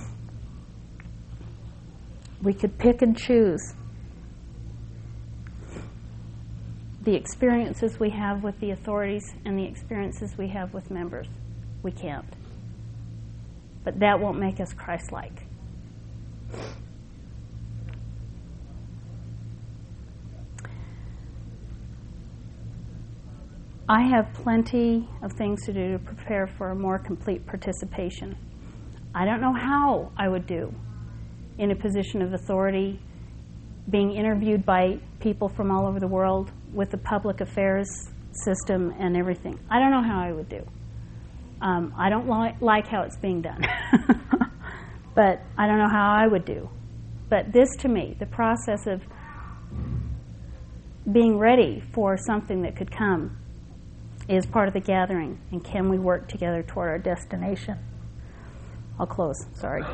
we could pick and choose the experiences we have with the authorities and the experiences we have with members. We can't. But that won't make us Christ-like. I have plenty of things to do to prepare for a more complete participation. I don't know how I would do in a position of authority, being interviewed by people from all over the world with the public affairs system and everything. I don't know how I would do. Um, I don't li- like how it's being done. But I don't know how I would do. But this, to me, the process of being ready for something that could come is part of the gathering. And can we work together toward our destination? I'll close. Sorry.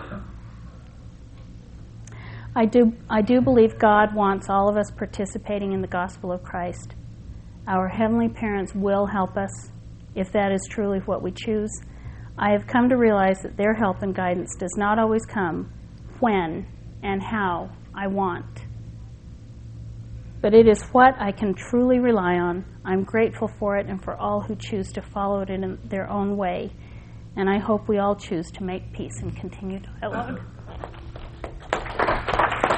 I do, I do believe God wants all of us participating in the gospel of Christ. Our heavenly parents will help us if that is truly what we choose. I have come to realize that their help and guidance does not always come when and how I want. But it is what I can truly rely on. I'm grateful for it and for all who choose to follow it in their own way. And I hope we all choose to make peace and continue dialogue.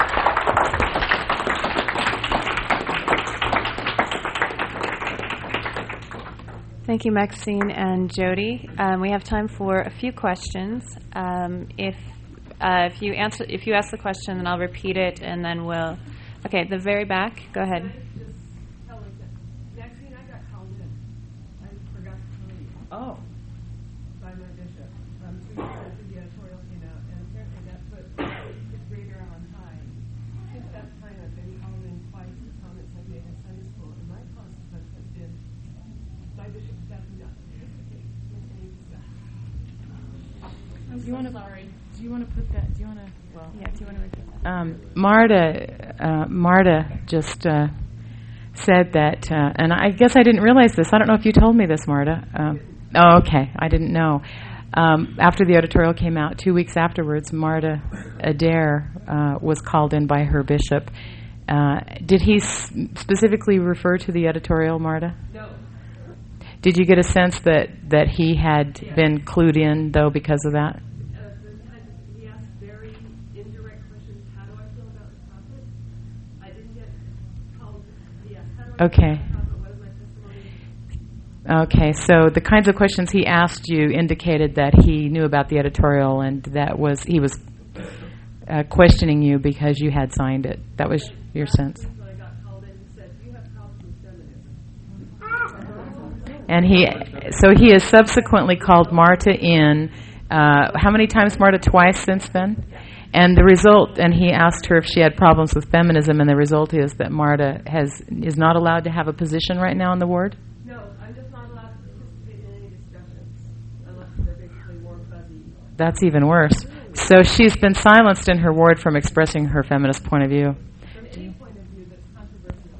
Thank you, Maxine and Jody. Um, we have time for a few questions. Um, if uh, if you answer, if you ask the question, then I'll repeat it, and then we'll. Okay, the very back. Go ahead. Maxine, I got called in. I forgot to tell you. Oh. By my bishop. Um, so after the editorial came out, and apparently that put his radar on high. Since that time, I've been called in twice for comments I've made in Sunday school, and my consequence has been my bishop does not participate in any discussion. Do you want to? Sorry. Do you want to put that? Do you want to? Well. Yeah. Do you want to repeat that? Um, Marta, uh, Marta just uh, said that, uh, and I guess I didn't realize this. I don't know if you told me this, Marta. Um, oh, okay. I didn't know. Um, after the editorial came out, two weeks afterwards, Marta Adair uh, was called in by her bishop. Uh, did he s- specifically refer to the editorial, Marta? No. Did you get a sense that, that he had Yeah. been clued in, though, because of that? Uh, the kind of, he asked very indirect questions. How do I feel about the prophet? I didn't get called. Yeah. How do I Okay. feel about the prophet? What is my testimony? Okay, so the kinds of questions he asked you indicated that he knew about the editorial, and that was he was uh, questioning you because you had signed it. That was your sense. So I got called in and said, "You have problems with feminism." And he, so he has subsequently called Marta in. Uh, how many times, Marta? Twice since then. And the result, and he asked her if she had problems with feminism, and the result is that Marta has is not allowed to have a position right now in the ward. No, I'm just not allowed to participate in any discussions unless they're basically warm fuzzy. That's even worse. So she's been silenced in her ward from expressing her feminist point of view. From any point of view that's controversial.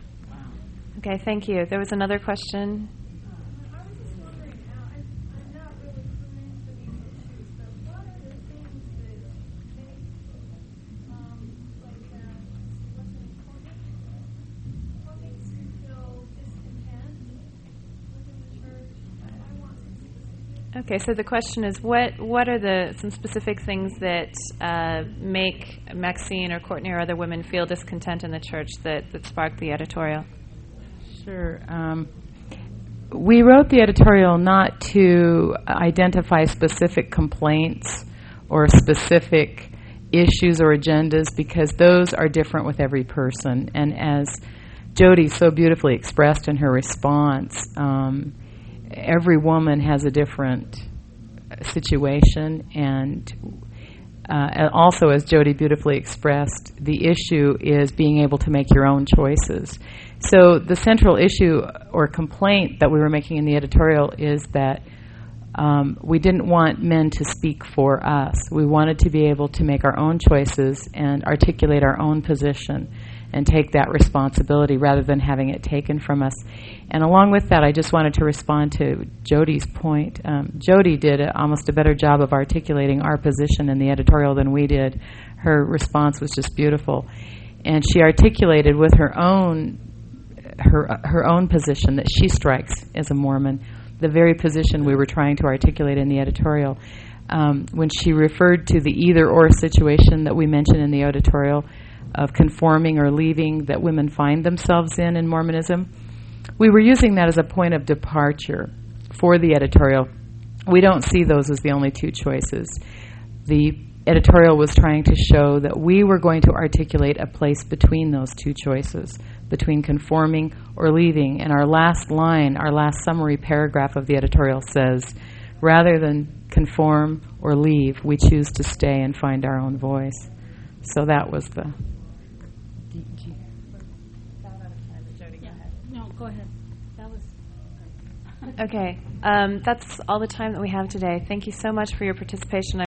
Okay. Thank you. There was another question. I was just wondering, uh, I'm, I'm not really clued into these issues, but what are the things that make, um, like, uh, what's it called? What makes you feel discontent within the church? I, I want some specifics. Okay. So the question is, what what are the some specific things that uh, make Maxine or Courtney or other women feel discontent in the church that, that sparked the editorial? Sure. Um, we wrote the editorial not to identify specific complaints or specific issues or agendas, because those are different with every person. And as Jody so beautifully expressed in her response, um, every woman has a different situation, and uh, and also, as Jody beautifully expressed, the issue is being able to make your own choices. So the central issue or complaint that we were making in the editorial is that um, we didn't want men to speak for us. We wanted to be able to make our own choices and articulate our own position and take that responsibility rather than having it taken from us. And along with that, I just wanted to respond to Jody's point. Um, Jody did a, almost a better job of articulating our position in the editorial than we did. Her response was just beautiful. And she articulated with her own her her own position that she strikes as a Mormon, the very position we were trying to articulate in the editorial. Um, when she referred to the either-or situation that we mentioned in the editorial of conforming or leaving that women find themselves in in Mormonism, we were using that as a point of departure for the editorial. We don't see those as the only two choices. The editorial was trying to show that we were going to articulate a place between those two choices, between conforming or leaving. And our last line, our last summary paragraph of the editorial says, rather than conform or leave, we choose to stay and find our own voice. So that was the... No, go ahead. That was Okay. Um, that's all the time that we have today. Thank you so much for your participation.